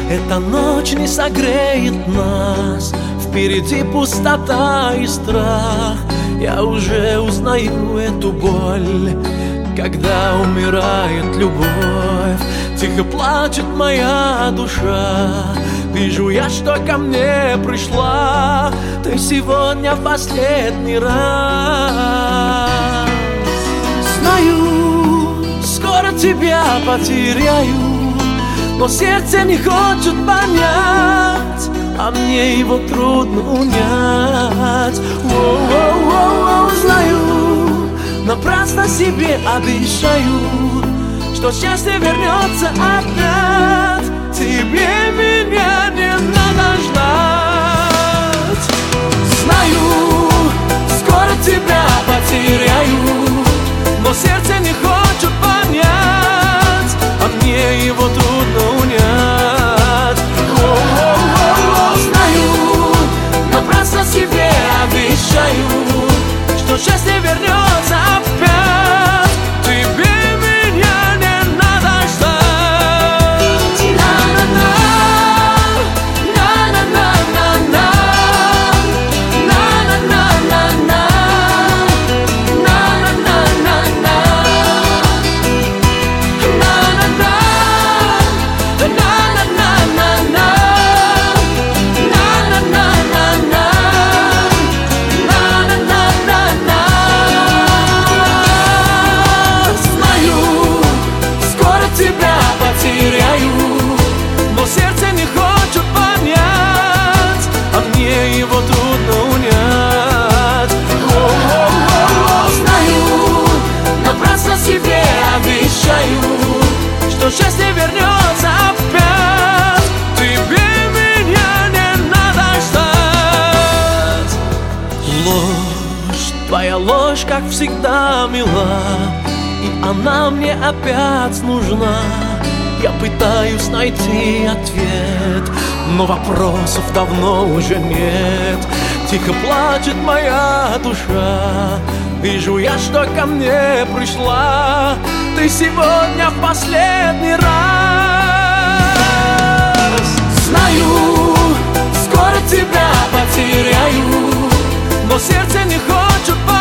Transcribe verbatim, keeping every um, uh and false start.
Эта ночь не согреет нас, впереди пустота и страх. Я уже узнаю эту боль, когда умирает любовь. Тихо плачет моя душа, вижу я, что ко мне пришла ты сегодня в последний раз. Знаю, скоро тебя потеряю, но сердце не хочет понять, а мне его трудно унять. Воу-воу-воу, знаю, напрасно себе обещаю, что счастье вернется опять. Тебе меня не надо ждать. Знаю, скоро тебя потеряю, но сердце не хочет понять, а мне его трудно унять. О-о-о-о, знаю, напрасно себе обещаю, что счастье вернется опять. Тебе меня не надо ждать. Что счастье вернется опять. Тебе меня не надо ждать. Ложь, твоя ложь, как всегда, мила, и она мне опять нужна. Я пытаюсь найти ответ, но вопросов давно уже нет. Тихо плачет моя душа, вижу я, что ко мне пришла ты сегодня в последний раз. Знаю, скоро тебя потеряю, но сердце не хочет понять,